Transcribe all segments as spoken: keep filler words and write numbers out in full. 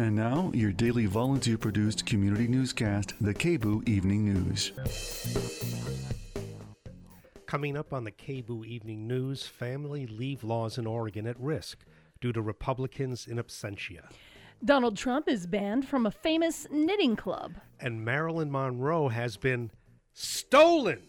And now, your daily volunteer-produced community newscast, the K B U Evening News. Coming up on the K B U Evening News, family leave laws in Oregon at risk due to Republicans in absentia. Donald Trump is banned from a famous knitting club. And Marilyn Monroe has been stolen.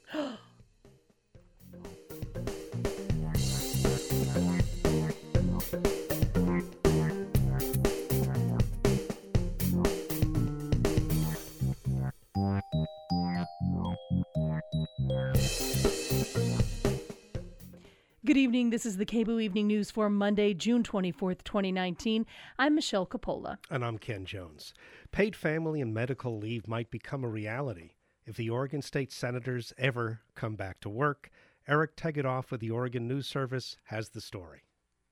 Good evening. This is the K B U Evening News for Monday, June twenty-fourth, twenty nineteen. I'm Michelle Coppola. And I'm Ken Jones. Paid family and medical leave might become a reality if the Oregon State Senators ever come back to work. Eric Tegetthoff with the Oregon News Service has the story.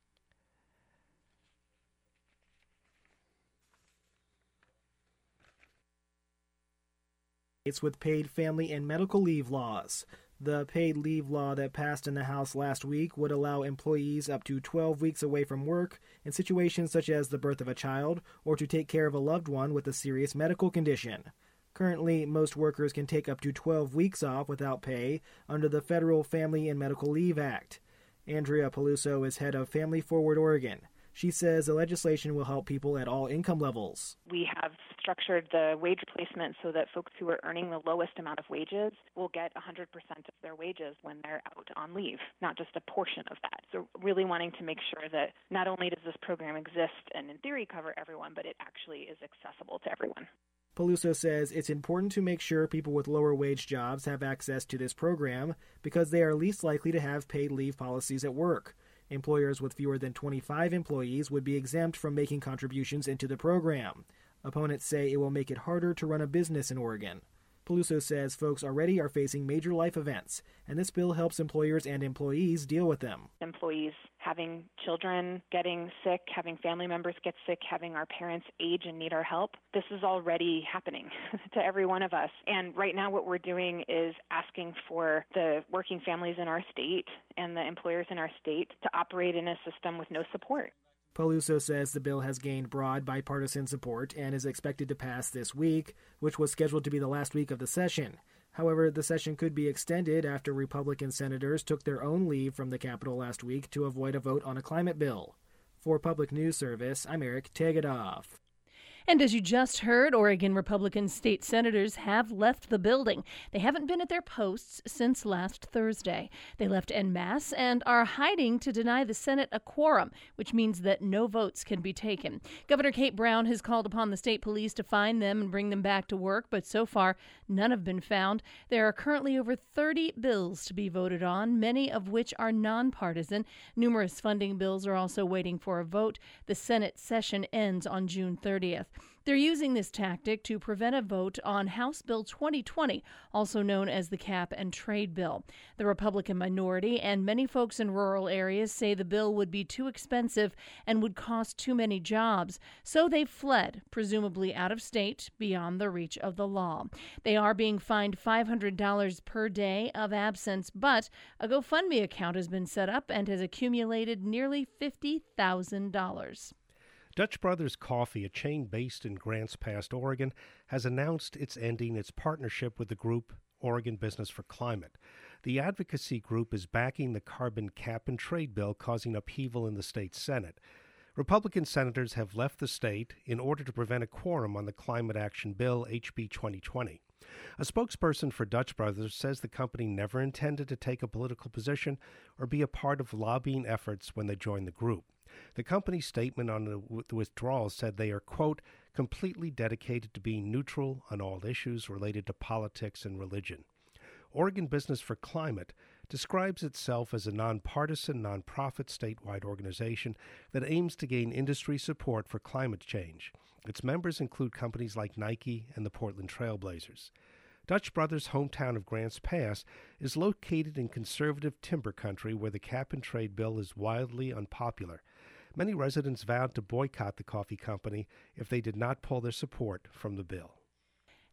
It's with paid family and medical leave laws. The paid leave law that passed in the House last week would allow employees up to twelve weeks away from work in situations such as the birth of a child or to take care of a loved one with a serious medical condition. Currently, most workers can take up to twelve weeks off without pay under the Federal Family and Medical Leave Act. Andrea Peluso is head of Family Forward Oregon. She says the legislation will help people at all income levels. We have structured the wage replacement so that folks who are earning the lowest amount of wages will get one hundred percent of their wages when they're out on leave, not just a portion of that. So really wanting to make sure that not only does this program exist and in theory cover everyone, but it actually is accessible to everyone. Peluso says it's important to make sure people with lower wage jobs have access to this program because they are least likely to have paid leave policies at work. Employers with fewer than twenty-five employees would be exempt from making contributions into the program. Opponents say it will make it harder to run a business in Oregon. Peluso says folks already are facing major life events, and this bill helps employers and employees deal with them. Employees having children getting sick, having family members get sick, having our parents age and need our help, this is already happening to every one of us. And right now what we're doing is asking for the working families in our state and the employers in our state to operate in a system with no support. Peluso says the bill has gained broad bipartisan support and is expected to pass this week, which was scheduled to be the last week of the session. However, the session could be extended after Republican senators took their own leave from the Capitol last week to avoid a vote on a climate bill. For Public News Service, I'm Eric Tegetthoff. And as you just heard, Oregon Republican state senators have left the building. They haven't been at their posts since last Thursday. They left en masse and are hiding to deny the Senate a quorum, which means that no votes can be taken. Governor Kate Brown has called upon the state police to find them and bring them back to work, but so far, none have been found. There are currently over thirty bills to be voted on, many of which are nonpartisan. Numerous funding bills are also waiting for a vote. The Senate session ends on June thirtieth. They're using this tactic to prevent a vote on House Bill twenty twenty, also known as the Cap and Trade Bill. The Republican minority and many folks in rural areas say the bill would be too expensive and would cost too many jobs. So they've fled, presumably out of state, beyond the reach of the law. They are being fined five hundred dollars per day of absence, but a GoFundMe account has been set up and has accumulated nearly fifty thousand dollars. Dutch Brothers Coffee, a chain based in Grants Pass, Oregon, has announced it's ending its partnership with the group Oregon Business for Climate. The advocacy group is backing the carbon cap and trade bill, causing upheaval in the state Senate. Republican senators have left the state in order to prevent a quorum on the climate action bill, H B twenty twenty. A spokesperson for Dutch Brothers says the company never intended to take a political position or be a part of lobbying efforts when they joined the group. The company's statement on the withdrawal said they are, quote, completely dedicated to being neutral on all issues related to politics and religion. Oregon Business for Climate describes itself as a nonpartisan, nonprofit statewide organization that aims to gain industry support for climate change. Its members include companies like Nike and the Portland Trail Blazers. Dutch Brothers' hometown of Grants Pass is located in conservative timber country where the cap-and-trade bill is wildly unpopular. Many residents vowed to boycott the coffee company if they did not pull their support from the bill.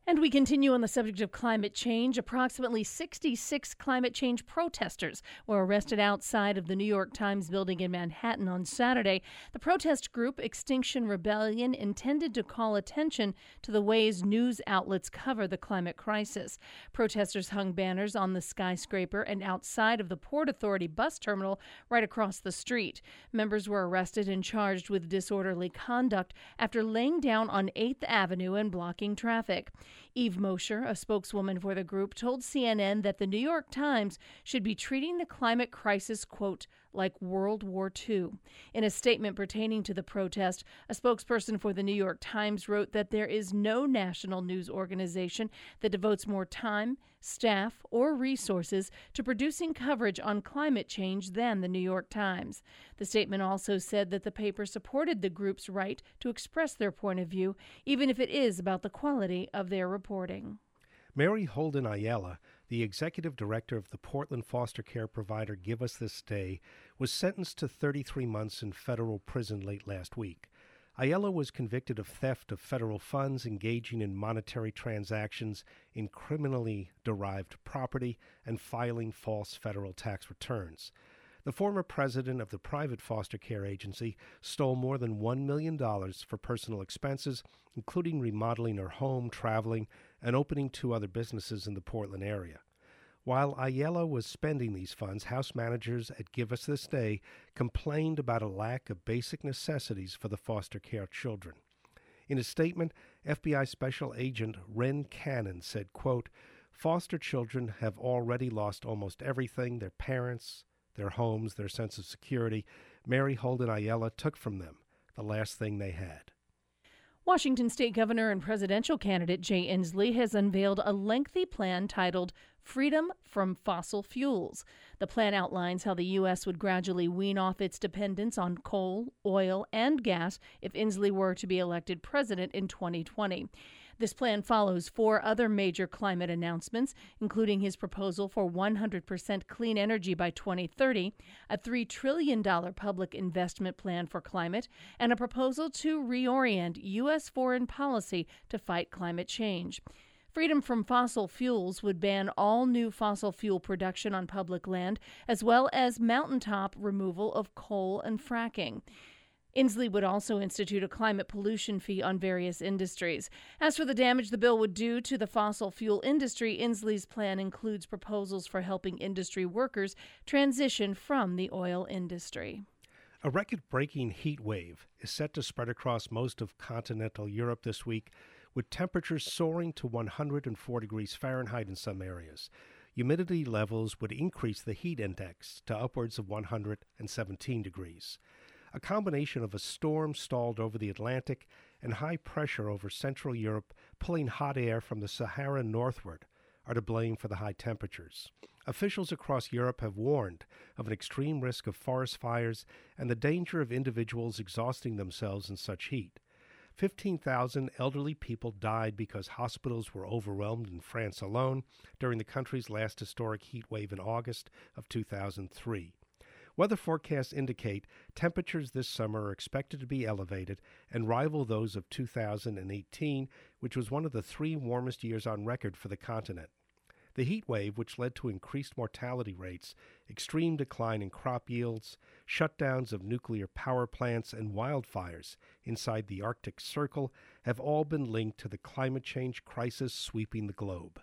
And we continue on the subject of climate change. Approximately sixty-six climate change protesters were arrested outside of the New York Times building in Manhattan on Saturday. The protest group Extinction Rebellion intended to call attention to the ways news outlets cover the climate crisis. Protesters hung banners on the skyscraper and outside of the Port Authority bus terminal right across the street. Members were arrested and charged with disorderly conduct after laying down on eighth Avenue and blocking traffic. Eve Mosher, a spokeswoman for the group, told C N N that the New York Times should be treating the climate crisis, quote, like World War Two. In a statement pertaining to the protest, a spokesperson for the New York Times wrote that there is no national news organization that devotes more time, staff, or resources to producing coverage on climate change than the New York Times. The statement also said that the paper supported the group's right to express their point of view, even if it is about the quality of their reporting. Mary Holden Ayala, the executive director of the Portland foster care provider Give Us This Day, was sentenced to thirty-three months in federal prison late last week. Ayala was convicted of theft of federal funds, engaging in monetary transactions in criminally derived property, and filing false federal tax returns. The former president of the private foster care agency stole more than one million dollars for personal expenses, including remodeling her home, traveling, and opening two other businesses in the Portland area. While Ayala was spending these funds, house managers at Give Us This Day complained about a lack of basic necessities for the foster care children. In a statement, F B I Special Agent Ren Cannon said, quote, "Foster children have already lost almost everything their parents, their homes, their sense of security, Mary Holden Ayala took from them, the last thing they had." Washington State Governor and presidential candidate Jay Inslee has unveiled a lengthy plan titled Freedom from Fossil Fuels. The plan outlines how the U S would gradually wean off its dependence on coal, oil, and gas if Inslee were to be elected president in twenty twenty. This plan follows four other major climate announcements, including his proposal for one hundred percent clean energy by twenty thirty, a three trillion dollars public investment plan for climate, and a proposal to reorient U S foreign policy to fight climate change. Freedom from fossil fuels would ban all new fossil fuel production on public land, as well as mountaintop removal of coal and fracking. Inslee would also institute a climate pollution fee on various industries. As for the damage the bill would do to the fossil fuel industry, Inslee's plan includes proposals for helping industry workers transition from the oil industry. A record-breaking heat wave is set to spread across most of continental Europe this week, with temperatures soaring to one hundred four degrees Fahrenheit in some areas. Humidity levels would increase the heat index to upwards of one hundred seventeen degrees. A combination of a storm stalled over the Atlantic and high pressure over Central Europe pulling hot air from the Sahara northward are to blame for the high temperatures. Officials across Europe have warned of an extreme risk of forest fires and the danger of individuals exhausting themselves in such heat. fifteen thousand elderly people died because hospitals were overwhelmed in France alone during the country's last historic heat wave in August of two thousand three. Weather forecasts indicate temperatures this summer are expected to be elevated and rival those of two thousand eighteen, which was one of the three warmest years on record for the continent. The heat wave, which led to increased mortality rates, extreme decline in crop yields, shutdowns of nuclear power plants, and wildfires inside the Arctic Circle, have all been linked to the climate change crisis sweeping the globe.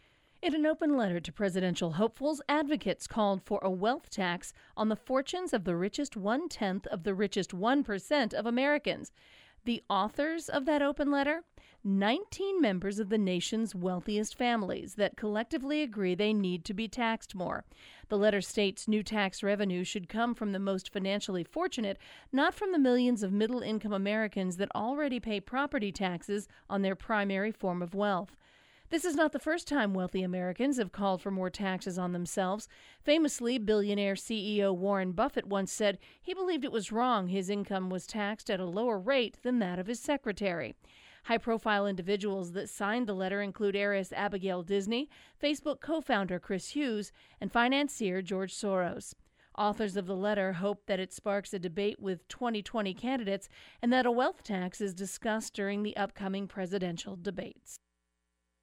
In an open letter to presidential hopefuls, advocates called for a wealth tax on the fortunes of the richest one-tenth of the richest one percent of Americans. The authors of that open letter? nineteen members of the nation's wealthiest families that collectively agree they need to be taxed more. The letter states new tax revenue should come from the most financially fortunate, not from the millions of middle-income Americans that already pay property taxes on their primary form of wealth. This is not the first time wealthy Americans have called for more taxes on themselves. Famously, billionaire C E O Warren Buffett once said he believed it was wrong his income was taxed at a lower rate than that of his secretary. High-profile individuals that signed the letter include heiress Abigail Disney, Facebook co-founder Chris Hughes, and financier George Soros. Authors of the letter hope that it sparks a debate with twenty twenty candidates and that a wealth tax is discussed during the upcoming presidential debates.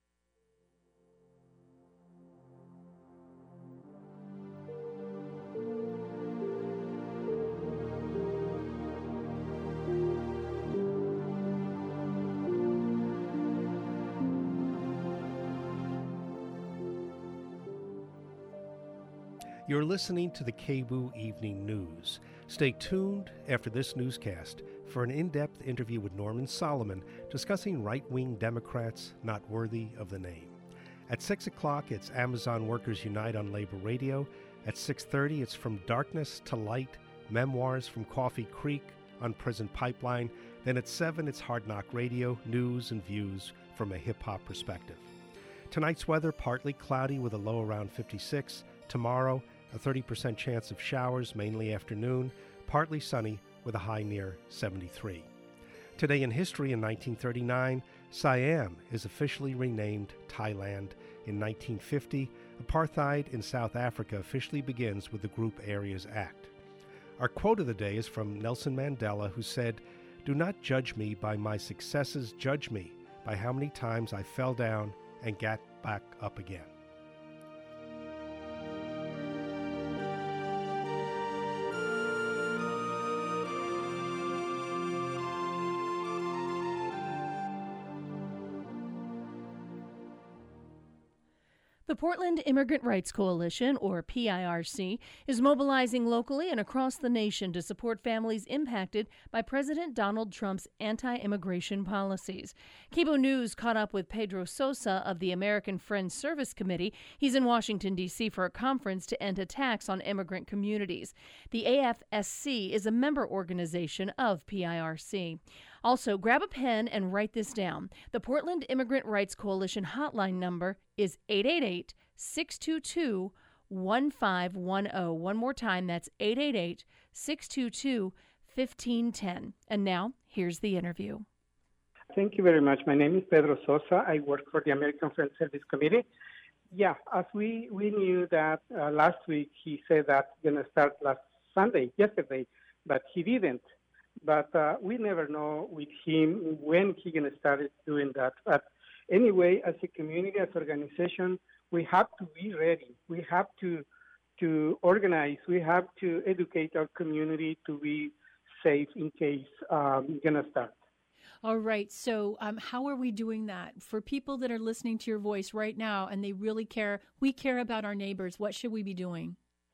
You're listening to the K B O O Evening News. Stay tuned after this newscast for an in-depth interview with Norman Solomon discussing right-wing Democrats not worthy of the name. At six o'clock, it's Amazon Workers Unite on Labor Radio. At six thirty, it's From Darkness to Light, Memoirs from Coffee Creek on Prison Pipeline. Then at seven, it's Hard Knock Radio, news and views from a hip-hop perspective. Tonight's weather, partly cloudy with a low around fifty-six. Tomorrow, a thirty percent chance of showers, mainly afternoon, partly sunny with a high near seventy-three. Today in history, in nineteen thirty-nine, Siam is officially renamed Thailand. In nineteen fifty, apartheid in South Africa officially begins with the Group Areas Act. Our quote of the day is from Nelson Mandela, who said, "Do not judge me by my successes, judge me by how many times I fell down and got back up again." The Portland Immigrant Rights Coalition, or P I R C, is mobilizing locally and across the nation to support families impacted by President Donald Trump's anti-immigration policies. K B O O News caught up with Pedro Sosa of the American Friends Service Committee. He's in Washington, D C for a conference to end attacks on immigrant communities. The A F S C is a member organization of P I R C. Also, grab a pen and write this down. The Portland Immigrant Rights Coalition hotline number is eight eight eight, six two two, one five one zero. One more time, that's eight eight eight, six two two, one five one zero. And now, here's the interview. Thank you very much. My name is Pedro Sosa. I work for the American Friends Service Committee. Yeah, as we, we knew that uh, last week, he said that going to start last Sunday, yesterday, but he didn't. But uh, we never know with him when he's going to start doing that. But anyway, as a community, as an organization, we have to be ready. We have to to organize. We have to educate our community to be safe in case um, it's going to start. All right. So um, how are we doing that? For people that are listening to your voice right now and they really care, we care about our neighbors. What should we be doing?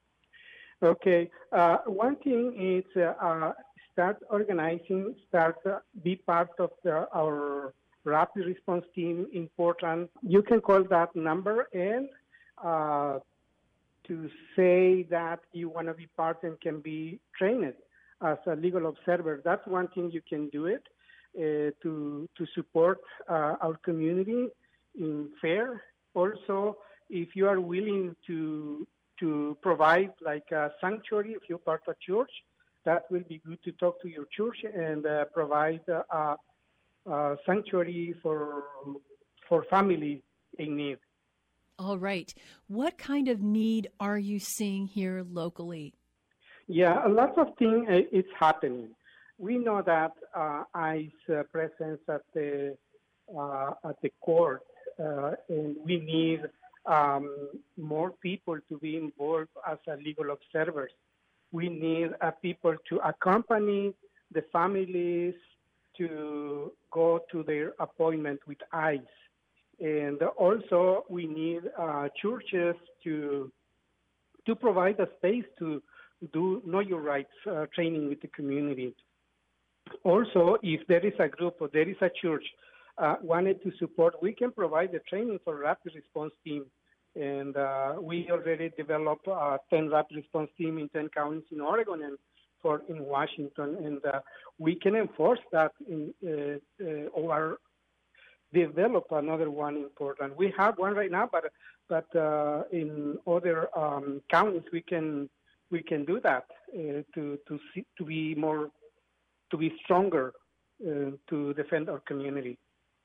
Okay. Uh, one thing is uh, uh, start organizing, start uh, be part of the, our rapid response team in Portland. You can call that number and uh, to say that you want to be part and can be trained as a legal observer. That's one thing you can do it uh, to to support uh, our community in fair. Also, if you are willing to to provide like a sanctuary, if you're part of church, that will be good to talk to your church and uh, provide a, a sanctuary for for family in need. All right. What kind of need are you seeing here locally? Yeah, a lot of things uh, it's happening. We know that uh, ICE uh, presence at the uh, at the court, uh, and we need um, more people to be involved as a legal observers. We need uh, people to accompany the families to go to their appointment with ICE. And also we need uh, churches to to provide a space to do Know Your Rights uh, training with the community. Also, if there is a group or there is a church uh, wanted to support, we can provide the training for rapid response team. And uh, we already developed a ten rapid response team in ten counties in Oregon and for in Washington. And uh, we can enforce that in uh, uh, or develop another one in Portland. We have one right now, but but uh, in other um, counties we can we can do that uh, to to see, to be more to be stronger uh, to defend our community.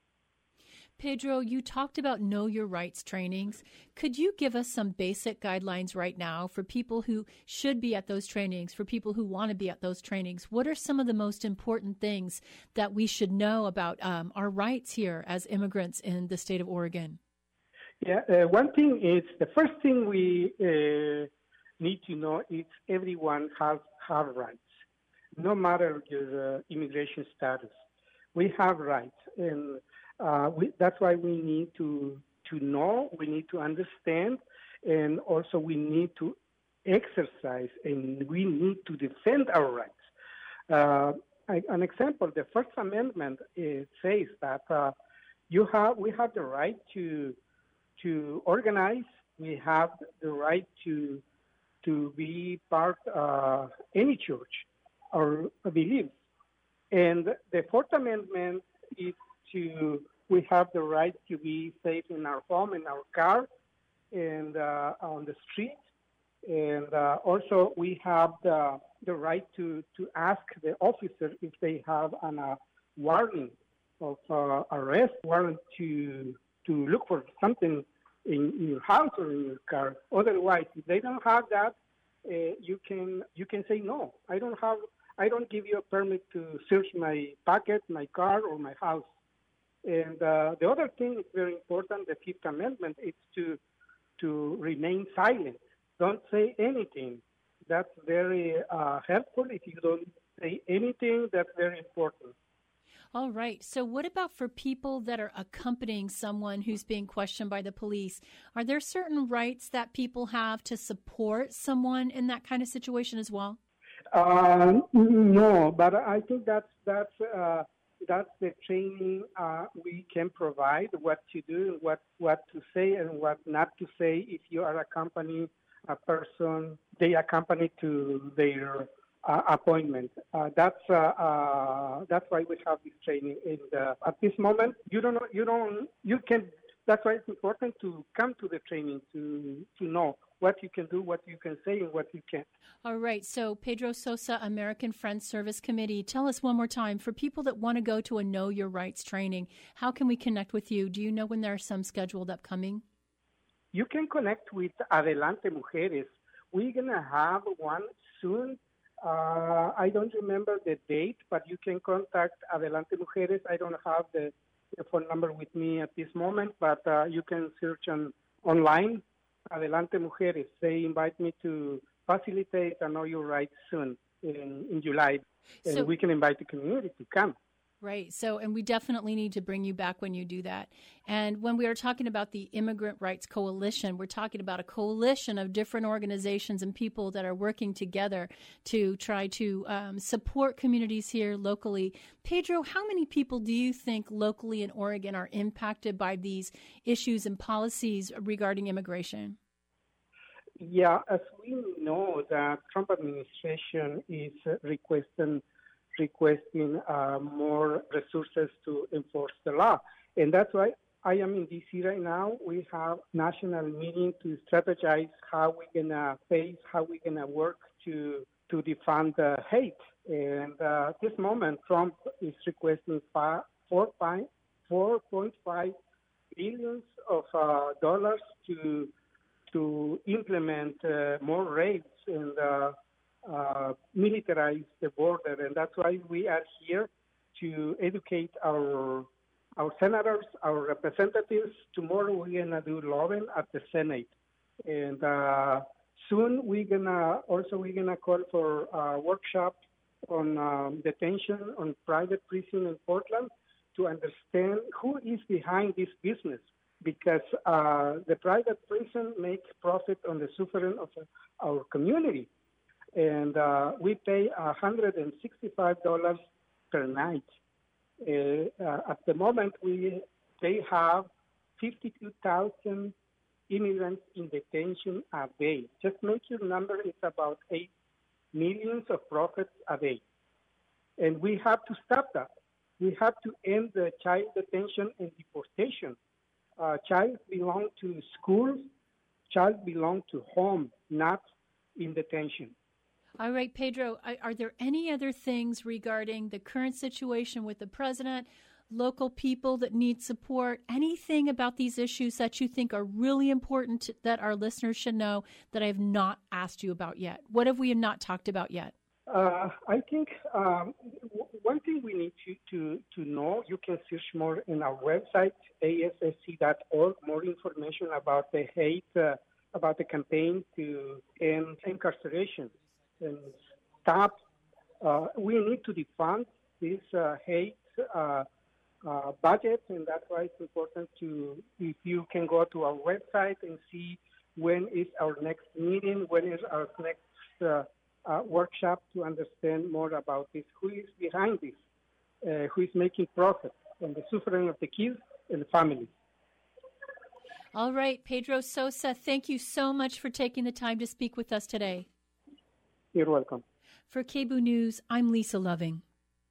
Pedro, you talked about Know Your Rights trainings. Could you give us some basic guidelines right now for people who should be at those trainings, for people who want to be at those trainings? What are some of the most important things that we should know about um, our rights here as immigrants in the state of Oregon? Yeah, uh, one thing is, the first thing we uh, need to know is everyone has, has rights, no matter your uh, immigration status. We have rights, and Uh, we, that's why we need to to know, we need to understand, and also we need to exercise and we need to defend our rights. Uh, I, an example, the First Amendment it says that uh, you have we have the right to to organize. We have the right to to be part of uh, any church or beliefs. And the Fourth Amendment is to we have the right to be safe in our home, in our car, and uh, on the street. And uh, also we have the, the right to, to ask the officer if they have an uh, warning of uh, arrest, warrant to to look for something in, in your house or in your car. Otherwise, if they don't have that, uh, you can you can say no. I don't have. I don't give you a permit to search my pocket, my car, or my house. And uh, the other thing is very important. The Fifth Amendment is to to remain silent. Don't say anything. That's very uh, helpful. If you don't say anything, that's very important. All right. So what about for people that are accompanying someone who's being questioned by the police? Are there certain rights that people have to support someone in that kind of situation as well? Uh, no, but I think that's that's uh, that's the training uh, we can provide. What to do, what what to say, and what not to say. If you are accompanying a person, they accompany to their uh, appointment. Uh, that's uh, uh, that's why we have this training. And uh, at this moment, you don't know, you don't you can. That's why it's important to come to the training to to know what you can do, what you can say, and what you can't. All right. So Pedro Sosa, American Friends Service Committee, tell us one more time, for people that want to go to a Know Your Rights training, how can we connect with you? Do you know when there are some scheduled upcoming? You can connect with Adelante Mujeres. We're going to have one soon. Uh, I don't remember the date, but you can contact Adelante Mujeres. I don't have the, the phone number with me at this moment, but uh, you can search on online. Adelante Mujeres. They invite me to facilitate a Know Your Rights soon in, in July, and so, we can invite the community to come. Right. So, and we definitely need to bring you back when you do that. And when we are talking about the Immigrant Rights Coalition, we're talking about a coalition of different organizations and people that are working together to try to um, support communities here locally. Pedro, how many people do you think locally in Oregon are impacted by these issues and policies regarding immigration? Yeah, as we know, the Trump administration is requesting requesting uh, more resources to enforce the law. And that's why I am in D C right now. We have national meeting to strategize how we're going to face, how we're going to work to to defund the hate. And uh, at this moment, Trump is requesting four point five billion of uh, dollars to to implement uh, more raids and uh, uh, militarize the border, and that's why we are here to educate our our senators, our representatives. Tomorrow we're gonna do lobbying at the Senate, and uh, soon we're gonna also we're gonna call for a workshop on um, detention on private prison in Portland to understand who is behind this business. Because uh, the private prison makes profit on the suffering of our community. And uh, we pay one hundred sixty-five dollars per night. Uh, uh, at the moment, we they have fifty-two thousand immigrants in detention a day. Just make your number, it's about eight millions of profits a day. And we have to stop that. We have to end the child detention and deportation. Uh, child belong to schools, child belong to home, not in detention. All right, Pedro, are there any other things regarding the current situation with the president, local people that need support, anything about these issues that you think are really important to, that our listeners should know that I have not asked you about yet? What have we not talked about yet? Uh, I think um, w- one thing we need to, to, to know, you can search more in our website, A S S C dot org, more information about the hate, uh, about the campaign to end incarceration and stop. Uh, we need to defund this uh, hate uh, uh, budget, and that's why it's important to, if you can go to our website and see when is our next meeting, when is our next uh, uh, workshop to understand more about this, who is behind this, uh, who is making profit on the suffering of the kids and the families. All right, Pedro Sosa, thank you so much for taking the time to speak with us today. You're welcome. For K B O O News, I'm Lisa Loving.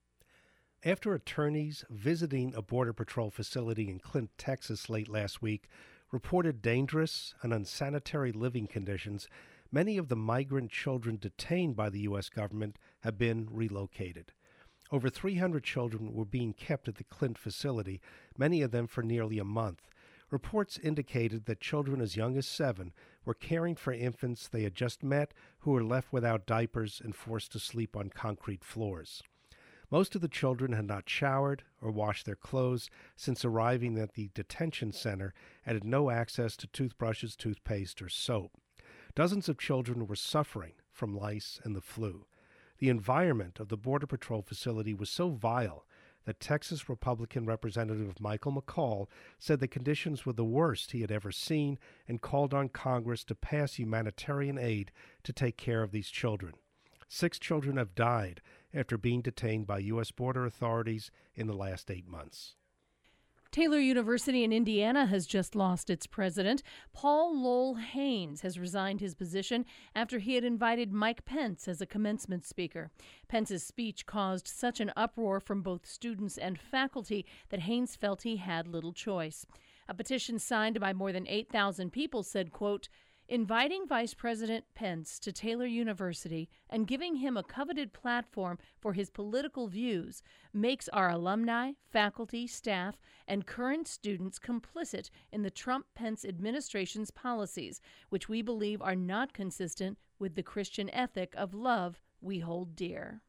After attorneys visiting a Border Patrol facility in Clint, Texas late last week reported dangerous and unsanitary living conditions, many of the migrant children detained by the U S government have been relocated. Over three hundred children were being kept at the Clint facility, many of them for nearly a month. Reports indicated that children as young as seven were caring for infants they had just met who were left without diapers and forced to sleep on concrete floors. Most of the children had not showered or washed their clothes since arriving at the detention center and had no access to toothbrushes, toothpaste, or soap. Dozens of children were suffering from lice and the flu. The environment of the Border Patrol facility was so vile that Texas Republican Representative Michael McCall said the conditions were the worst he had ever seen and called on Congress to pass humanitarian aid to take care of these children. Six children have died after being detained by U S border authorities in the last eight months. Taylor University in Indiana has just lost its president. Paul Lowell Haynes has resigned his position after he had invited Mike Pence as a commencement speaker. Pence's speech caused such an uproar from both students and faculty that Haynes felt he had little choice. A petition signed by more than eight thousand people said, quote, "Inviting Vice President Pence to Taylor University and giving him a coveted platform for his political views makes our alumni, faculty, staff, and current students complicit in the Trump-Pence administration's policies, which we believe are not consistent with the Christian ethic of love we hold dear."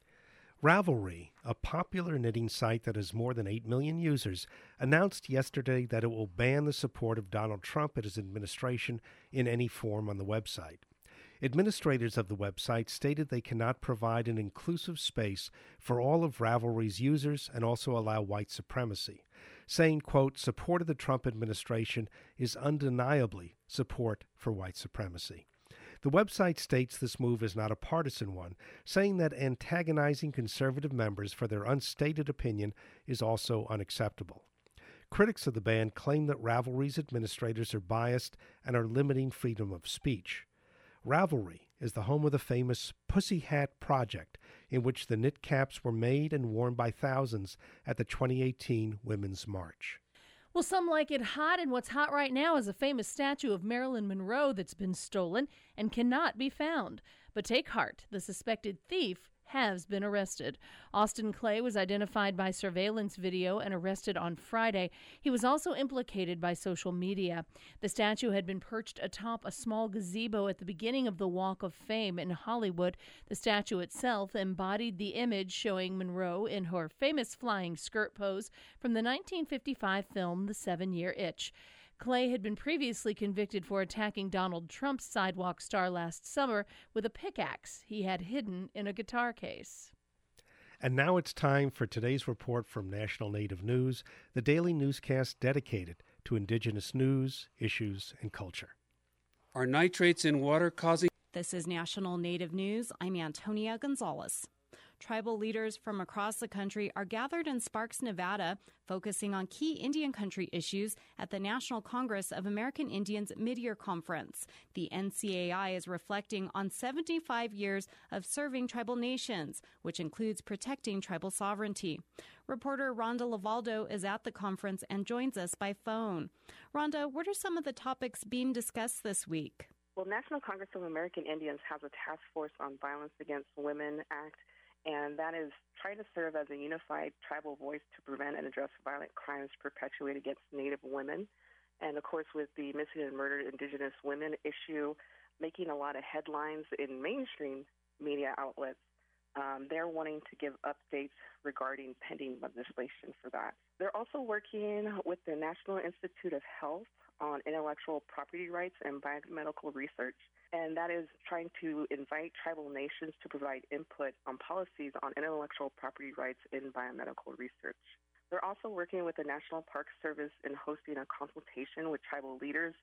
Ravelry, a popular knitting site that has more than eight million users, announced yesterday that it will ban the support of Donald Trump and his administration in any form on the website. Administrators of the website stated they cannot provide an inclusive space for all of Ravelry's users and also allow white supremacy, saying, quote, "Support of the Trump administration is undeniably support for white supremacy." The website states this move is not a partisan one, saying that antagonizing conservative members for their unstated opinion is also unacceptable. Critics of the ban claim that Ravelry's administrators are biased and are limiting freedom of speech. Ravelry is the home of the famous Pussy Hat Project, in which the knit caps were made and worn by thousands at the twenty eighteen Women's March. Well, some like it hot, and what's hot right now is a famous statue of Marilyn Monroe that's been stolen and cannot be found. But take heart, the suspected thief has been arrested. Austin Clay was identified by surveillance video and arrested on Friday. He was also implicated by social media. The statue had been perched atop a small gazebo at the beginning of the Walk of Fame in Hollywood. The statue itself embodied the image showing Monroe in her famous flying skirt pose from the nineteen fifty-five film The Seven-Year Itch. Clay had been previously convicted for attacking Donald Trump's sidewalk star last summer with a pickaxe he had hidden in a guitar case. And now it's time for today's report from National Native News, the daily newscast dedicated to Indigenous news, issues, and culture. Are nitrates in water causing... This is National Native News. I'm Antonia Gonzalez. Tribal leaders from across the country are gathered in Sparks, Nevada, focusing on key Indian country issues at the National Congress of American Indians Mid-Year Conference. The N C A I is reflecting on seventy-five years of serving tribal nations, which includes protecting tribal sovereignty. Reporter Rhonda Lavaldo is at the conference and joins us by phone. Rhonda, what are some of the topics being discussed this week? Well, National Congress of American Indians has a task force on Violence Against Women Act, and that is trying to serve as a unified tribal voice to prevent and address violent crimes perpetuated against Native women. And, of course, with the missing and murdered Indigenous women issue making a lot of headlines in mainstream media outlets, um, they're wanting to give updates regarding pending legislation for that. They're also working with the National Institute of Health on intellectual property rights and biomedical research, and that is trying to invite tribal nations to provide input on policies on intellectual property rights in biomedical research. They're also working with the National Park Service in hosting a consultation with tribal leaders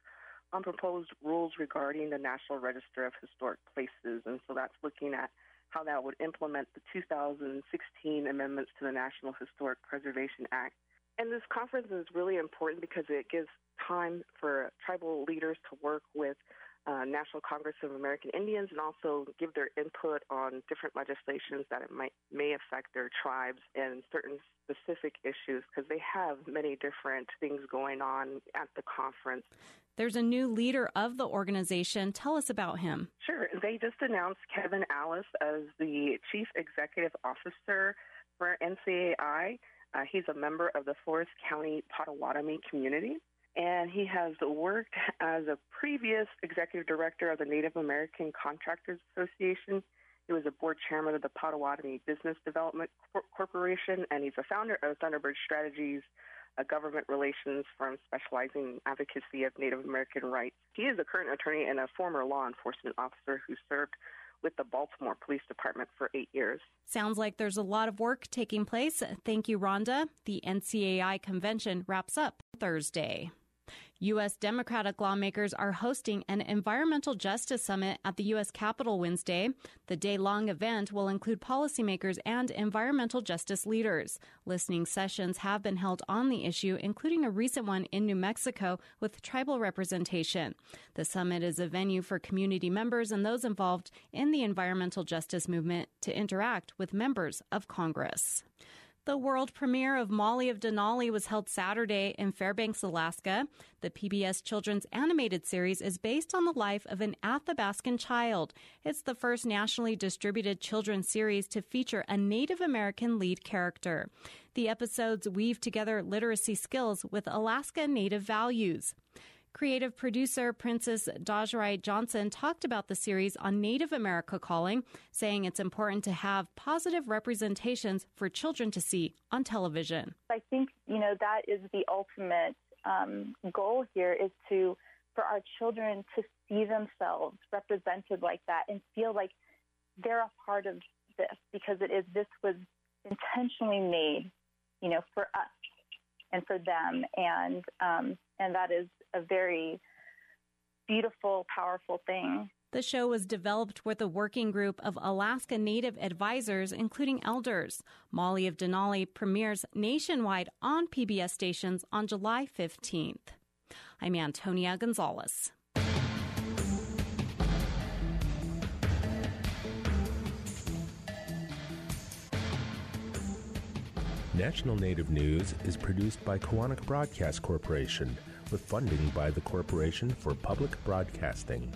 on proposed rules regarding the National Register of Historic Places. And so that's looking at how that would implement the two thousand sixteen amendments to the National Historic Preservation Act. And this conference is really important because it gives time for tribal leaders to work with uh, National Congress of American Indians and also give their input on different legislations that it might may affect their tribes and certain specific issues, because they have many different things going on at the conference. There's a new leader of the organization. Tell us about him. Sure. They just announced Kevin Alice as the Chief Executive Officer for N C A I. Uh, he's a member of the Forest County Potawatomi community, and he has worked as a previous executive director of the Native American Contractors Association. He was a board chairman of the Potawatomi Business Development Cor- Corporation, and he's a founder of Thunderbird Strategies, a government relations firm specializing in advocacy of Native American rights. He is a current attorney and a former law enforcement officer who served with the Baltimore Police Department for eight years. Sounds like there's a lot of work taking place. Thank you, Rhonda. The N C A I convention wraps up Thursday. U S Democratic lawmakers are hosting an environmental justice summit at the U S Capitol Wednesday. The day-long event will include policymakers and environmental justice leaders. Listening sessions have been held on the issue, including a recent one in New Mexico with tribal representation. The summit is a venue for community members and those involved in the environmental justice movement to interact with members of Congress. The world premiere of Molly of Denali was held Saturday in Fairbanks, Alaska. The P B S children's animated series is based on the life of an Athabascan child. It's the first nationally distributed children's series to feature a Native American lead character. The episodes weave together literacy skills with Alaska Native values. Creative producer Princess Dajrai Johnson talked about the series on Native America Calling, saying it's important to have positive representations for children to see on television. I think, you know, that is the ultimate um, goal here, is to for our children to see themselves represented like that and feel like they're a part of this, because it is this was intentionally made, you know, for us and for them, and um, and that is a very beautiful, powerful thing. The show was developed with a working group of Alaska Native advisors, including elders. Molly of Denali premieres nationwide on P B S stations on July fifteenth. I'm Antonia Gonzalez. National Native News is produced by Kawanak Broadcast Corporation with funding by the Corporation for Public Broadcasting.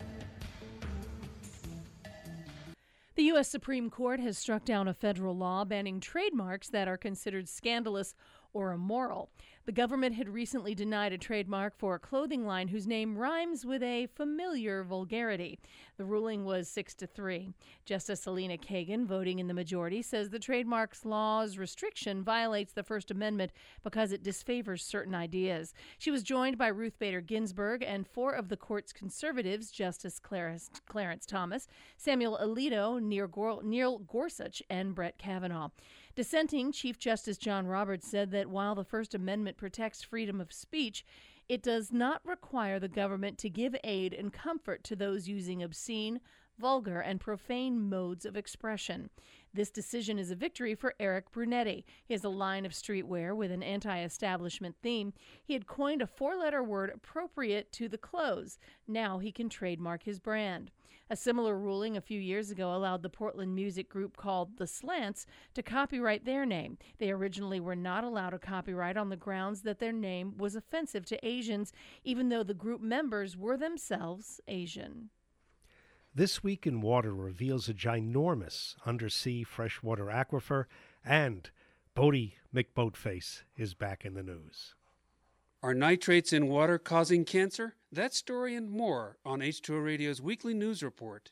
The U S Supreme Court has struck down a federal law banning trademarks that are considered scandalous or immoral. The government had recently denied a trademark for a clothing line whose name rhymes with a familiar vulgarity. The ruling was six to three. Justice Selina Kagan, voting in the majority, says the trademarks law's restriction violates the First Amendment because it disfavors certain ideas. She was joined by Ruth Bader Ginsburg and four of the court's conservatives, Justice Clarence, Clarence Thomas, Samuel Alito, Neil Gorsuch, and Brett Kavanaugh. Dissenting Chief Justice John Roberts said that while the First Amendment protects freedom of speech, it does not require the government to give aid and comfort to those using obscene, vulgar, and profane modes of expression. This decision is a victory for Eric Brunetti. He has a line of streetwear with an anti-establishment theme. He had coined a four-letter word appropriate to the clothes. Now he can trademark his brand. A similar ruling a few years ago allowed the Portland music group called The Slants to copyright their name. They originally were not allowed a copyright on the grounds that their name was offensive to Asians, even though the group members were themselves Asian. This Week in Water reveals a ginormous undersea freshwater aquifer, and Bodie McBoatface is back in the news. Are nitrates in water causing cancer? That story and more on H two O Radio's weekly news report.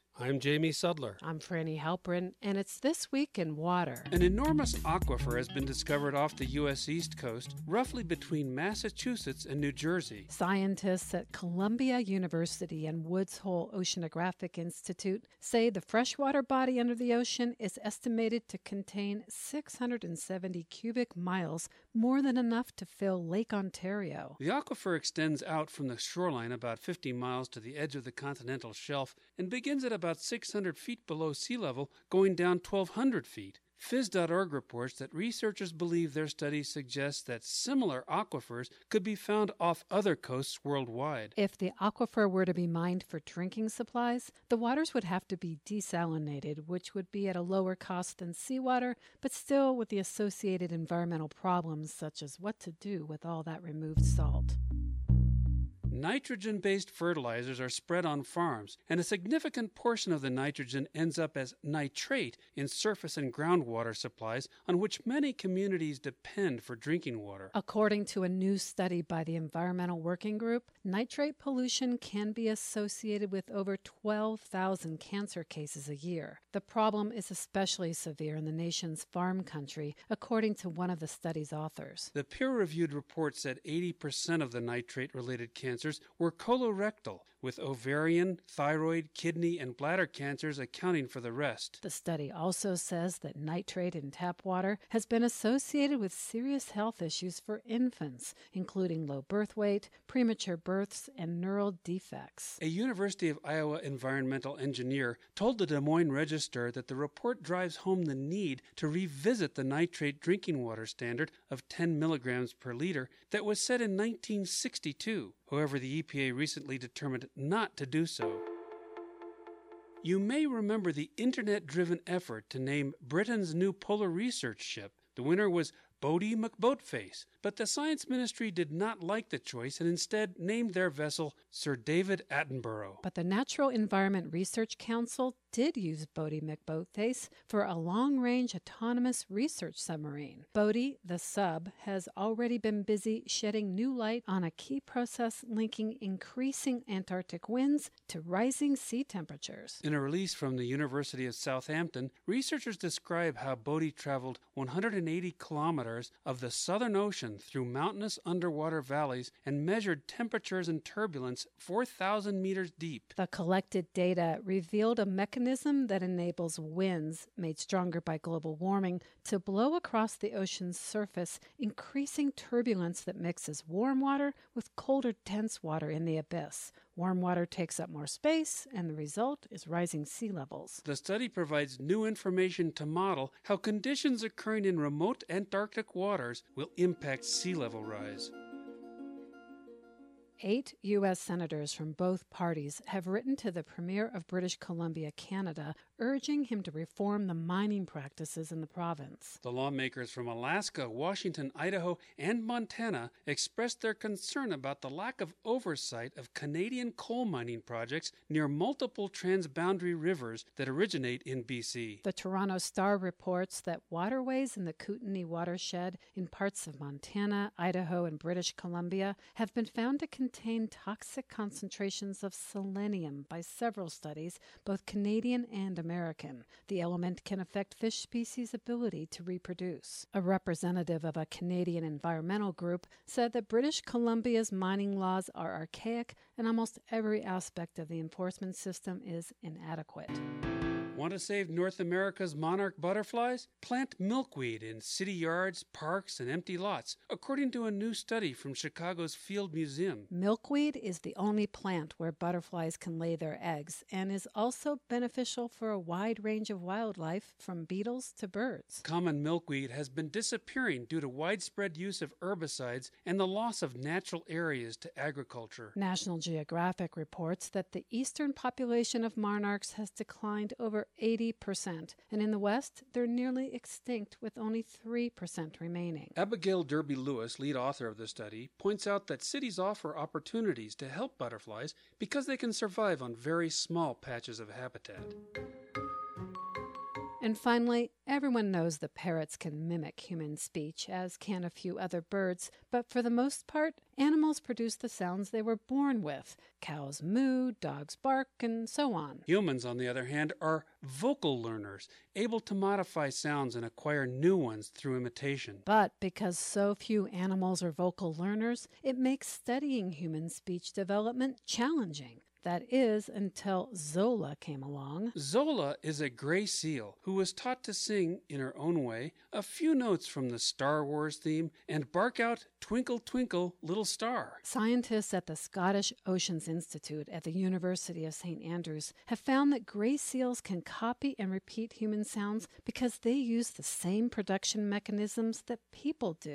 I'm Jamie Sudler. I'm Franny Halprin, and it's This Week in Water. An enormous aquifer has been discovered off the U S East Coast, roughly between Massachusetts and New Jersey. Scientists at Columbia University and Woods Hole Oceanographic Institute say the freshwater body under the ocean is estimated to contain six hundred seventy cubic miles, more than enough to fill Lake Ontario. The aquifer extends out from the shoreline about fifty miles to the edge of the continental shelf and begins at about six hundred feet below sea level, going down twelve hundred feet. Phys dot org reports that researchers believe their studies suggest that similar aquifers could be found off other coasts worldwide. If the aquifer were to be mined for drinking supplies, the waters would have to be desalinated, which would be at a lower cost than seawater, but still with the associated environmental problems such as what to do with all that removed salt. Nitrogen-based fertilizers are spread on farms, and a significant portion of the nitrogen ends up as nitrate in surface and groundwater supplies on which many communities depend for drinking water. According to a new study by the Environmental Working Group, nitrate pollution can be associated with over twelve thousand cancer cases a year. The problem is especially severe in the nation's farm country, according to one of the study's authors. The peer-reviewed report said eighty percent of the nitrate-related cancers were colorectal, with ovarian, thyroid, kidney, and bladder cancers accounting for the rest. The study also says that nitrate in tap water has been associated with serious health issues for infants, including low birth weight, premature births, and neural defects. A University of Iowa environmental engineer told the Des Moines Register that the report drives home the need to revisit the nitrate drinking water standard of ten milligrams per liter that was set in nineteen sixty-two. However, the E P A recently determined not to do so. You may remember the internet-driven effort to name Britain's new polar research ship. The winner was Boaty McBoatface, but the Science Ministry did not like the choice and instead named their vessel Sir David Attenborough. But the Natural Environment Research Council did use Boaty McBoatface for a long-range autonomous research submarine. Boaty, the sub, has already been busy shedding new light on a key process linking increasing Antarctic winds to rising sea temperatures. In a release from the University of Southampton, researchers describe how Boaty traveled one hundred eighty kilometers of the Southern Ocean through mountainous underwater valleys and measured temperatures and turbulence four thousand meters deep. The collected data revealed a mechanism that enables winds, made stronger by global warming, to blow across the ocean's surface, increasing turbulence that mixes warm water with colder, dense water in the abyss. Warm water takes up more space, and the result is rising sea levels. The study provides new information to model how conditions occurring in remote Antarctic waters will impact sea level rise. Eight U S senators from both parties have written to the Premier of British Columbia, Canada, urging him to reform the mining practices in the province. The lawmakers from Alaska, Washington, Idaho, and Montana expressed their concern about the lack of oversight of Canadian coal mining projects near multiple transboundary rivers that originate in B C. The Toronto Star reports that waterways in the Kootenay watershed in parts of Montana, Idaho, and British Columbia have been found to contain toxic concentrations of selenium by several studies, both Canadian and American. The element can affect fish species' ability to reproduce. A representative of a Canadian environmental group said that British Columbia's mining laws are archaic and almost every aspect of the enforcement system is inadequate. Want to save North America's monarch butterflies? Plant milkweed in city yards, parks, and empty lots, according to a new study from Chicago's Field Museum. Milkweed is the only plant where butterflies can lay their eggs and is also beneficial for a wide range of wildlife, from beetles to birds. Common milkweed has been disappearing due to widespread use of herbicides and the loss of natural areas to agriculture. National Geographic reports that the eastern population of monarchs has declined over eighty percent, and in the West, they're nearly extinct with only three percent remaining. Abigail Derby Lewis, lead author of the study, points out that cities offer opportunities to help butterflies because they can survive on very small patches of habitat. And finally, everyone knows that parrots can mimic human speech, as can a few other birds, but for the most part, animals produce the sounds they were born with. Cows moo, dogs bark, and so on. Humans, on the other hand, are vocal learners, able to modify sounds and acquire new ones through imitation. But because so few animals are vocal learners, it makes studying human speech development challenging. That is, until Zola came along. Zola is a gray seal who was taught to sing, in her own way, a few notes from the Star Wars theme and bark out Twinkle, Twinkle, Little Star. Scientists at the Scottish Oceans Institute at the University of Saint Andrews have found that gray seals can copy and repeat human sounds because they use the same production mechanisms that people do.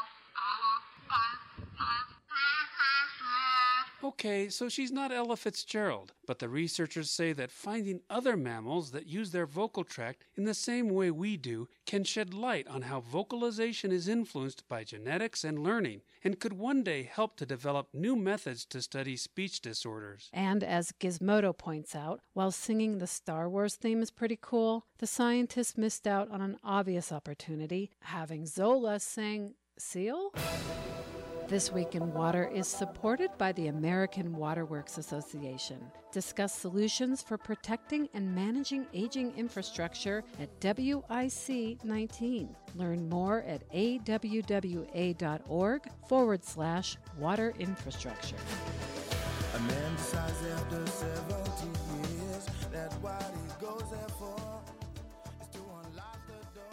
Okay, so she's not Ella Fitzgerald, but the researchers say that finding other mammals that use their vocal tract in the same way we do can shed light on how vocalization is influenced by genetics and learning, and could one day help to develop new methods to study speech disorders. And as Gizmodo points out, while singing the Star Wars theme is pretty cool, the scientists missed out on an obvious opportunity, having Zola sing Seal? This Week in Water is supported by the American Waterworks Association. Discuss solutions for protecting and managing aging infrastructure at W I C nineteen. Learn more at awwa.org forward slash water infrastructure. A man decides after seventy years that what he goes there for is to unlock the door.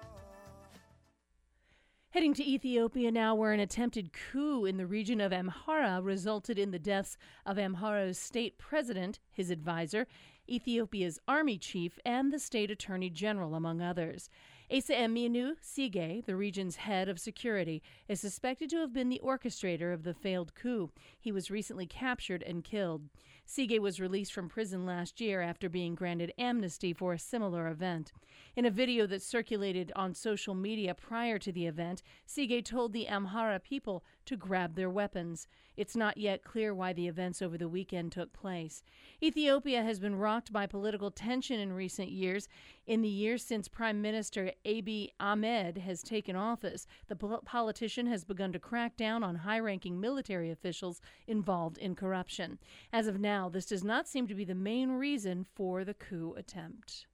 Heading to Ethiopia now, where an attempted coup in the region of Amhara resulted in the deaths of Amhara's state president, his advisor, Ethiopia's army chief, and the state attorney general, among others. Asa Aminu Sige, the region's head of security, is suspected to have been the orchestrator of the failed coup. He was recently captured and killed. Sige was released from prison last year after being granted amnesty for a similar event. In a video that circulated on social media prior to the event, Sige told the Amhara people to grab their weapons. It's not yet clear why the events over the weekend took place. Ethiopia has been rocked by political tension in recent years. In the years since Prime Minister Abiy Ahmed has taken office, the po- politician has begun to crack down on high-ranking military officials involved in corruption. As of now, this does not seem to be the main reason for the coup attempt.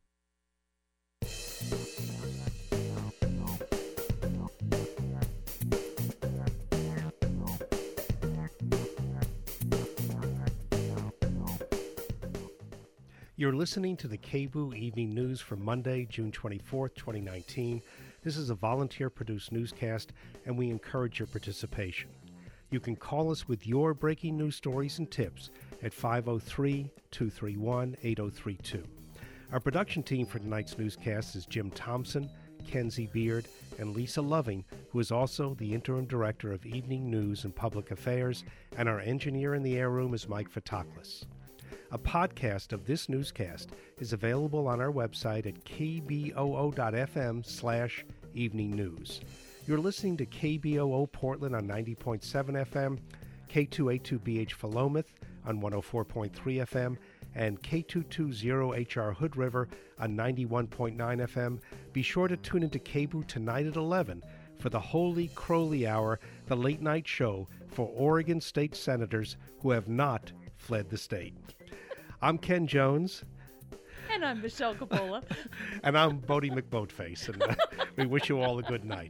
You're listening to the K B U Evening News for Monday, June twenty-fourth, twenty nineteen. This is a volunteer-produced newscast, and we encourage your participation. You can call us with your breaking news stories and tips at five oh three, two three one, eight oh three two. Our production team for tonight's newscast is Jim Thompson, Kenzie Beard, and Lisa Loving, who is also the interim director of Evening News and Public Affairs, and our engineer in the air room is Mike Fatoklis. A podcast of this newscast is available on our website at kboo.fm slash evening news. You're listening to K B O O Portland on ninety point seven F M, K two eighty-two B H Philomath on one oh four point three F M, and K two twenty H R Hood River on ninety-one point nine F M. Be sure to tune into K B O O tonight at eleven for the Holy Crowley Hour, the late-night show for Oregon state senators who have not fled the state. I'm Ken Jones. And I'm Michelle Coppola. And I'm Bodie McBoatface. And uh, we wish you all a good night.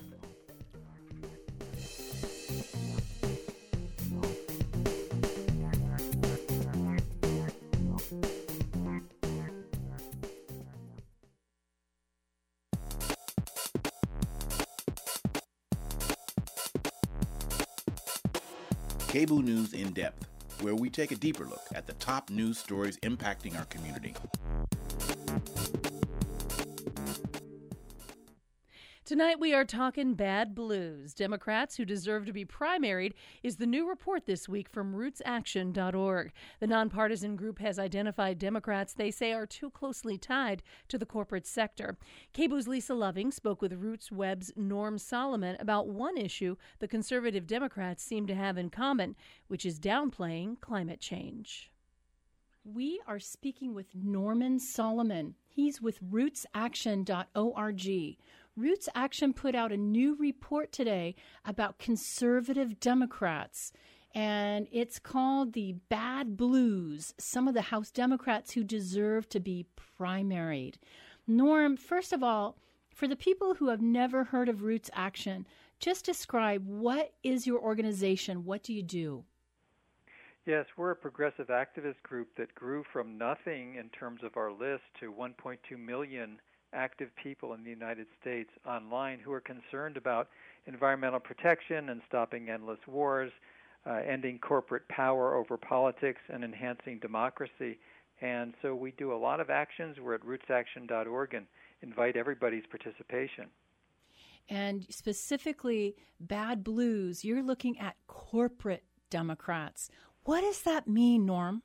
K B O O News in Depth, where we take a deeper look at the top news stories impacting our community. Tonight we are talking bad blues. Democrats who deserve to be primaried is the new report this week from roots action dot org. The nonpartisan group has identified Democrats they say are too closely tied to the corporate sector. K B O O's Lisa Loving spoke with Roots Web's Norm Solomon about one issue the conservative Democrats seem to have in common, which is downplaying climate change. We are speaking with Norman Solomon. He's with roots action dot org. Roots Action put out a new report today about conservative Democrats, and it's called the Bad Blues, some of the House Democrats who deserve to be primaried. Norm, first of all, for the people who have never heard of Roots Action, just describe, what is your organization? What do you do? Yes, we're a progressive activist group that grew from nothing in terms of our list to one point two million active people in the United States online who are concerned about environmental protection and stopping endless wars, uh, ending corporate power over politics, and enhancing democracy. And so we do a lot of actions. We're at roots action dot org and invite everybody's participation. And specifically, Bad Blues, you're looking at corporate Democrats. What does that mean, Norm?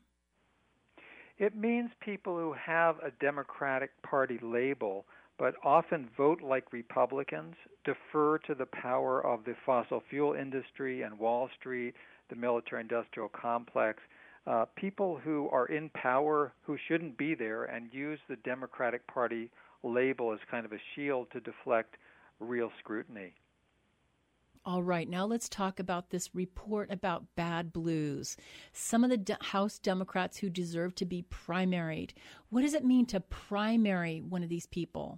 It means people who have a Democratic Party label but often vote like Republicans, defer to the power of the fossil fuel industry and Wall Street, the military-industrial complex, uh, people who are in power who shouldn't be there and use the Democratic Party label as kind of a shield to deflect real scrutiny. All right, now let's talk about this report about Bad Blues. Some of the de- House Democrats who deserve to be primaried. What does it mean to primary one of these people?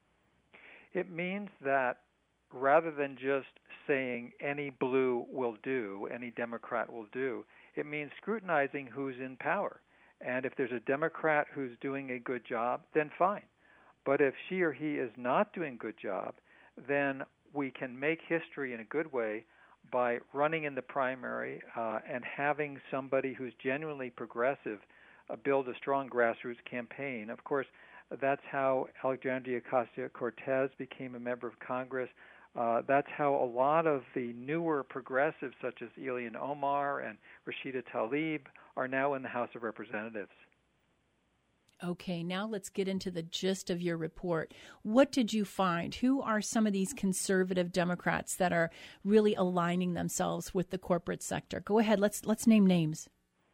It means that rather than just saying any blue will do, any Democrat will do, it means scrutinizing who's in power. And if there's a Democrat who's doing a good job, then fine. But if she or he is not doing a good job, then we can make history in a good way by running in the primary uh, and having somebody who's genuinely progressive uh, build a strong grassroots campaign. Of course, that's how Alexandria Ocasio-Cortez became a member of Congress. Uh, that's how a lot of the newer progressives, such as Ilhan Omar and Rashida Tlaib, are now in the House of Representatives. Okay, now let's get into the gist of your report. What did you find? Who are some of these conservative Democrats that are really aligning themselves with the corporate sector? Go ahead, let's let's name names.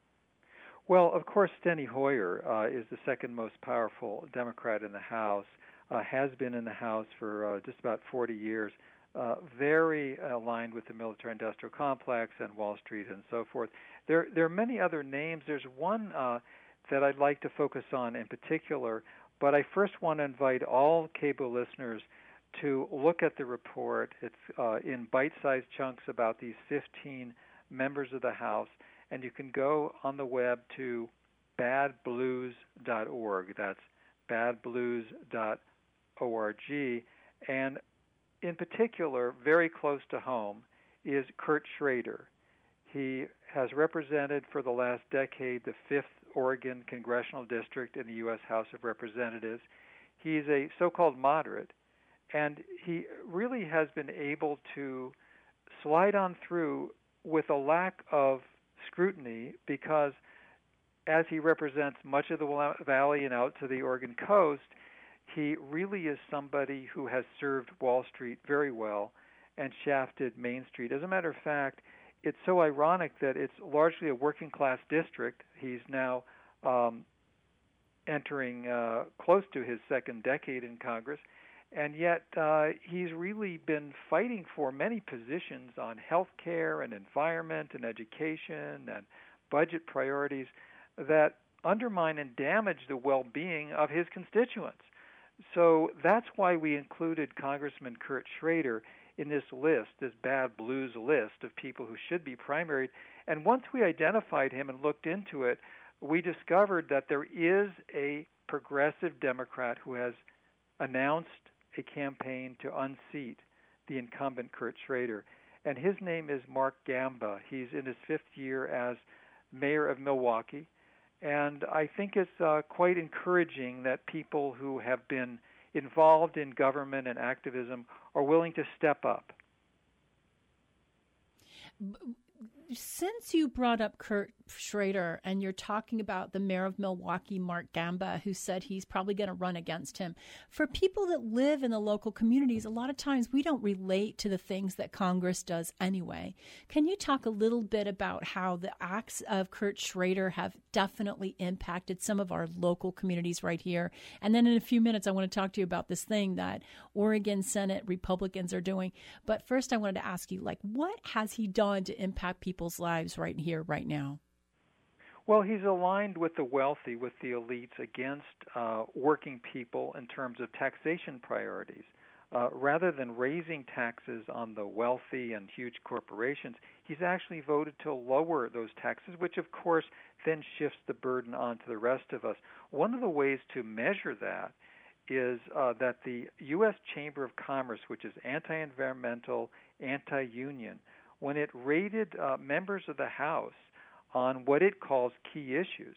Well, of course, Steny Hoyer uh, is the second most powerful Democrat in the House, uh, has been in the House for uh, just about forty years, uh, very aligned with the military-industrial complex and Wall Street and so forth. There, there are many other names. There's one uh, that I'd like to focus on in particular, but I first want to invite all cable listeners to look at the report. It's uh, in bite-sized chunks about these fifteen members of the House, and you can go on the web to bad blues dot org. That's bad blues dot org. And in particular, very close to home, is Kurt Schrader. He has represented for the last decade the fifth Oregon Congressional District in the U S House of Representatives. He's a so-called moderate, and he really has been able to slide on through with a lack of scrutiny because as he represents much of the valley and out to the Oregon coast, he really is somebody who has served Wall Street very well and shafted Main Street. As a matter of fact, it's so ironic that it's largely a working-class district. He's now um, entering uh, close to his second decade in Congress, and yet uh, he's really been fighting for many positions on health care and environment and education and budget priorities that undermine and damage the well-being of his constituents. So that's why we included Congressman Kurt Schrader in this list, this Bad Blues list of people who should be primaried. And once we identified him and looked into it, we discovered that there is a progressive Democrat who has announced a campaign to unseat the incumbent Kurt Schrader. And his name is Mark Gamba. He's in his fifth year as mayor of Milwaukee. And I think it's uh, quite encouraging that people who have been involved in government and activism are willing to step up. since you brought up Kurt Schrader and you're talking about the mayor of Milwaukee, Mark Gamba, who said he's probably going to run against him, for people that live in the local communities, a lot of times we don't relate to the things that Congress does anyway. Can you talk a little bit about how the acts of Kurt Schrader have definitely impacted some of our local communities right here? And then in a few minutes, I want to talk to you about this thing that Oregon Senate Republicans are doing. But first, I wanted to ask you, like, what has he done to impact people's lives right here, right now? Well, he's aligned with the wealthy, with the elites, against uh, working people in terms of taxation priorities. Uh, rather than raising taxes on the wealthy and huge corporations, he's actually voted to lower those taxes, which, of course, then shifts the burden onto the rest of us. One of the ways to measure that is uh, that the U S Chamber of Commerce, which is anti-environmental, anti-union, when it rated uh, members of the House on what it calls key issues,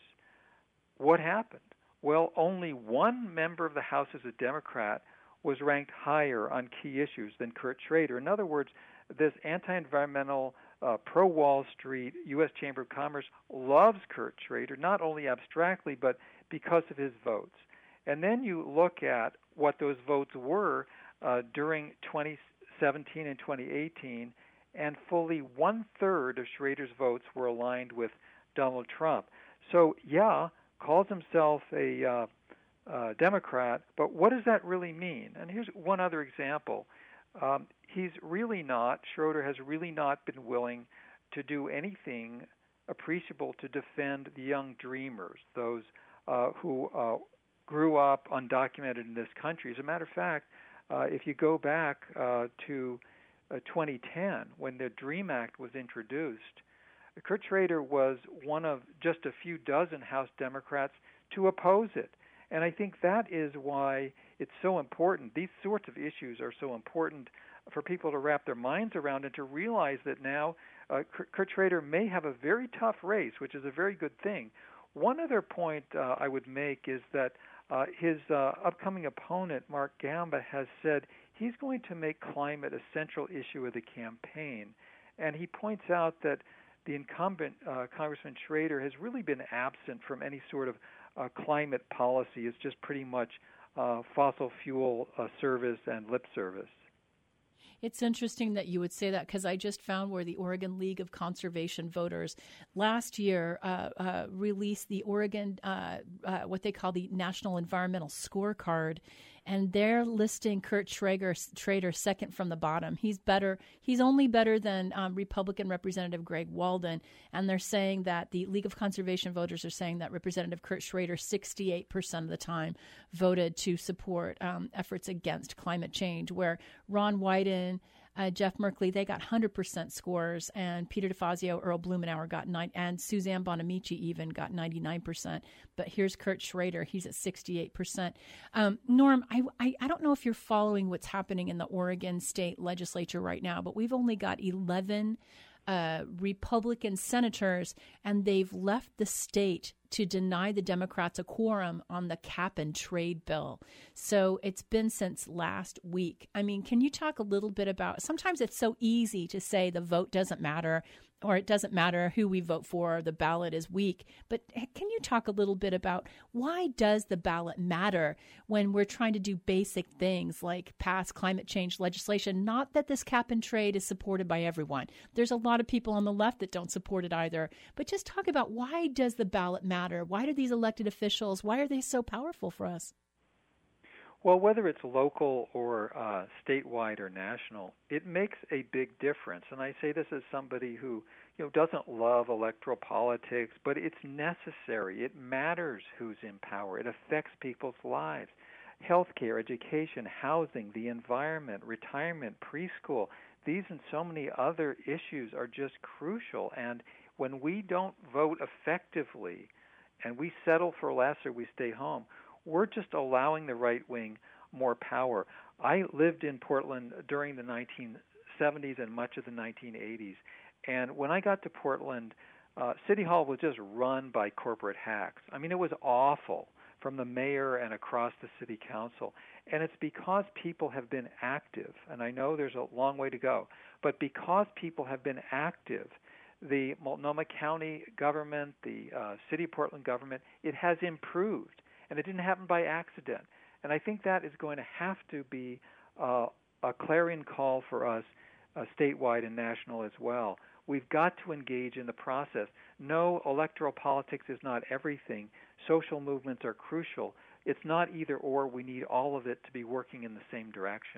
what happened? Well, only one member of the House as a Democrat was ranked higher on key issues than Kurt Schrader. In other words, this anti-environmental, uh, pro-Wall Street U S Chamber of Commerce loves Kurt Schrader, not only abstractly, but because of his votes. And then you look at what those votes were uh, during twenty seventeen and twenty eighteen, and fully one-third of Schrader's votes were aligned with Donald Trump. So, yeah, calls himself a uh, uh, Democrat, but what does that really mean? And here's one other example. Um, he's really not, Schroeder has really not been willing to do anything appreciable to defend the young dreamers, those uh, who uh, grew up undocumented in this country. As a matter of fact, uh, if you go back uh, to uh, twenty ten, when the DREAM Act was introduced, Kurt Schrader was one of just a few dozen House Democrats to oppose it. And I think that is why it's so important. These sorts of issues are so important for people to wrap their minds around and to realize that now uh, Kurt Schrader may have a very tough race, which is a very good thing. One other point uh, I would make is that uh, his uh, upcoming opponent, Mark Gamba, has said he's going to make climate a central issue of the campaign. And he points out that the incumbent, uh, Congressman Schrader, has really been absent from any sort of uh, climate policy. It's just pretty much uh, fossil fuel uh, service and lip service. It's interesting that you would say that, because I just found where the Oregon League of Conservation Voters last year uh, uh, released the Oregon, uh, uh, what they call the National Environmental Scorecard, and they're listing Kurt Schrader, Schrader second from the bottom. He's better. He's only better than um, Republican Representative Greg Walden, and they're saying that the League of Conservation Voters are saying that Representative Kurt Schrader sixty-eight percent of the time voted to support um, efforts against climate change, where Ron Wyden, Uh, Jeff Merkley, they got one hundred percent scores, and Peter DeFazio, Earl Blumenauer got nine, and Suzanne Bonamici even got ninety-nine percent. But here's Kurt Schrader; he's at sixty-eight percent. Um, Norm, I, I I don't know if you're following what's happening in the Oregon State Legislature right now, but we've only got eleven uh, Republican senators, and they've left the state to deny the Democrats a quorum on the cap and trade bill. So it's been since last week. I mean, can you talk a little bit about, sometimes it's so easy to say the vote doesn't matter, or it doesn't matter who we vote for, the ballot is weak. But can you talk a little bit about why does the ballot matter when we're trying to do basic things like pass climate change legislation? Not that this cap and trade is supported by everyone. There's a lot of people on the left that don't support it either. But just talk about, why does the ballot matter? Why do these elected officials, why are they so powerful for us? Well, whether it's local or uh, statewide or national, it makes a big difference. And I say this as somebody who, you know, doesn't love electoral politics, but it's necessary. It matters who's in power. It affects people's lives. Healthcare, education, housing, the environment, retirement, preschool, these and so many other issues are just crucial. And when we don't vote effectively and we settle for less or we stay home, we're just allowing the right wing more power. I lived in Portland during the nineteen seventies and much of the nineteen eighties. And when I got to Portland, uh, City Hall was just run by corporate hacks. I mean, it was awful, from the mayor and across the city council. And it's because people have been active, and I know there's a long way to go, but because people have been active, the Multnomah County government, the uh, City of Portland government, it has improved, and it didn't happen by accident. And I think that is going to have to be uh, a clarion call for us uh, statewide and national as well. We've got to engage in the process. No, electoral politics is not everything. Social movements are crucial. It's not either or. We need all of it to be working in the same direction.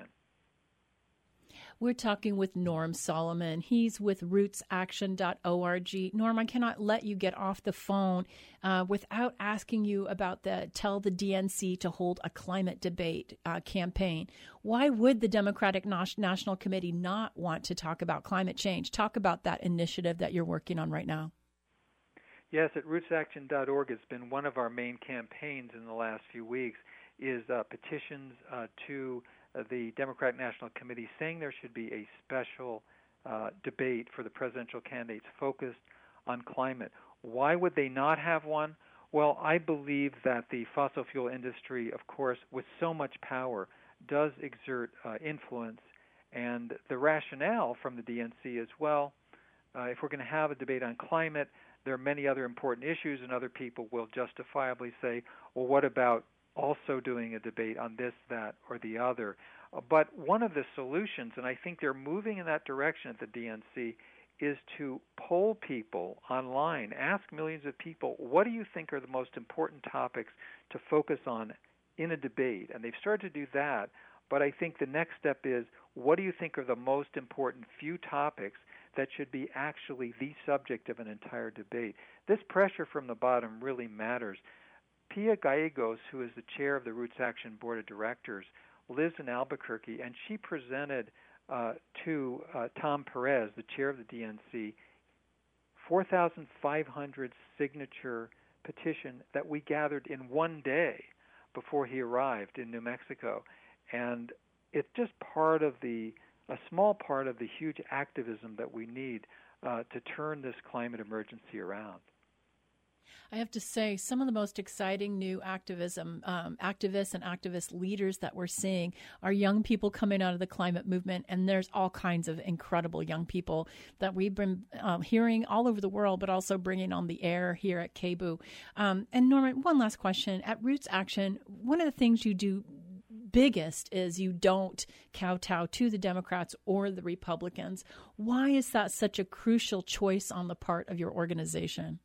We're talking with Norm Solomon. He's with roots action dot org. Norm, I cannot let you get off the phone uh, without asking you about the Tell the D N C to Hold a Climate Debate uh, campaign. Why would the Democratic National Committee not want to talk about climate change? Talk about that initiative that you're working on right now. Yes, at roots action dot org, it's been one of our main campaigns in the last few weeks, is uh, petitions uh, to the Democratic National Committee saying there should be a special uh, debate for the presidential candidates focused on climate. Why would they not have one? Well, I believe that the fossil fuel industry, of course, with so much power, does exert uh, influence, and the rationale from the D N C is, well, uh, if we're going to have a debate on climate, there are many other important issues, and other people will justifiably say, well, what about also doing a debate on this, that, or the other? Uh, but one of the solutions, and I think they're moving in that direction at the D N C, is to poll people online, ask millions of people, what do you think are the most important topics to focus on in a debate? And they've started to do that, but I think the next step is, what do you think are the most important few topics that should be actually the subject of an entire debate? This pressure from the bottom really matters. Pia Gallegos, who is the chair of the Roots Action Board of Directors, lives in Albuquerque, and she presented uh, to uh, Tom Perez, the chair of the D N C, four thousand five hundred signature petition that we gathered in one day before he arrived in New Mexico. And it's just part of the, a small part of the huge activism that we need uh, to turn this climate emergency around. I have to say, some of the most exciting new activism, um, activists and activist leaders that we're seeing are young people coming out of the climate movement, and there's all kinds of incredible young people that we've been um, hearing all over the world, but also bringing on the air here at K B O O. Um, and Norman, one last question. At Roots Action, one of the things you do biggest is you don't kowtow to the Democrats or the Republicans. Why is that such a crucial choice on the part of your organization?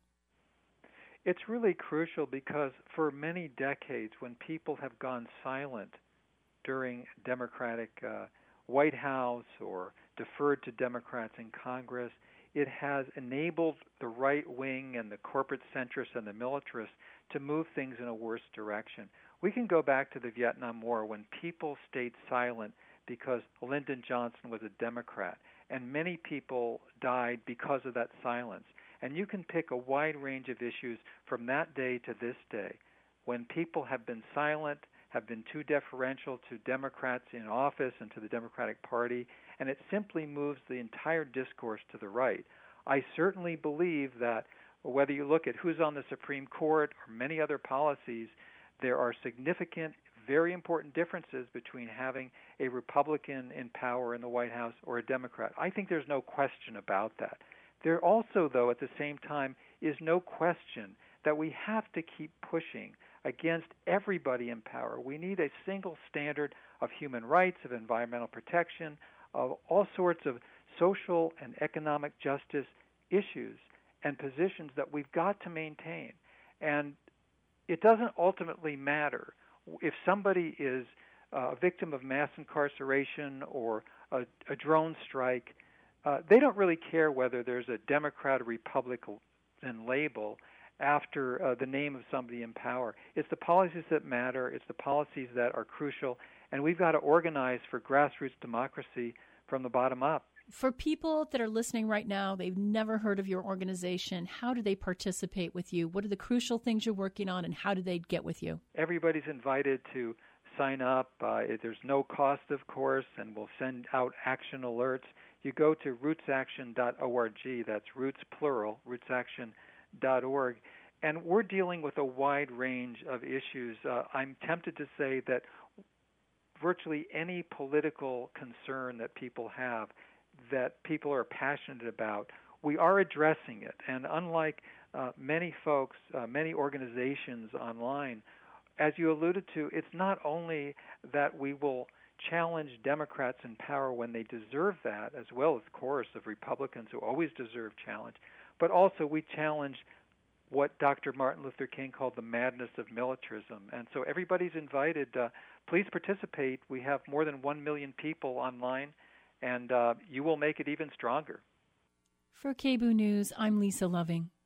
It's really crucial because for many decades, when people have gone silent during Democratic uh, White House or deferred to Democrats in Congress, it has enabled the right wing and the corporate centrists and the militarists to move things in a worse direction. We can go back to the Vietnam War when people stayed silent because Lyndon Johnson was a Democrat, and many people died because of that silence. And you can pick a wide range of issues from that day to this day when people have been silent, have been too deferential to Democrats in office and to the Democratic Party, and it simply moves the entire discourse to the right. I certainly believe that whether you look at who's on the Supreme Court or many other policies, there are significant, very important differences between having a Republican in power in the White House or a Democrat. I think there's no question about that. There also, though, at the same time, is no question that we have to keep pushing against everybody in power. We need a single standard of human rights, of environmental protection, of all sorts of social and economic justice issues and positions that we've got to maintain. And it doesn't ultimately matter if somebody is a victim of mass incarceration or a, a drone strike. Uh, they don't really care whether there's a Democrat or Republican label after uh, the name of somebody in power. It's the policies that matter. It's the policies that are crucial. And we've got to organize for grassroots democracy from the bottom up. For people that are listening right now, they've never heard of your organization. How do they participate with you? What are the crucial things you're working on, and how do they get with you? Everybody's invited to sign up. Uh, there's no cost, of course, and we'll send out action alerts. You go to roots action dot org, that's roots plural, roots action dot org, and we're dealing with a wide range of issues. Uh, I'm tempted to say that virtually any political concern that people have, that people are passionate about, we are addressing it. And unlike uh, many folks, uh, many organizations online, as you alluded to, it's not only that we will challenge Democrats in power when they deserve that, as well as the chorus of Republicans who always deserve challenge, but also we challenge what Doctor Martin Luther King called the madness of militarism. And so everybody's invited. Uh, please participate. We have more than one million people online, and uh, you will make it even stronger. For K B O O News, I'm Lisa Loving.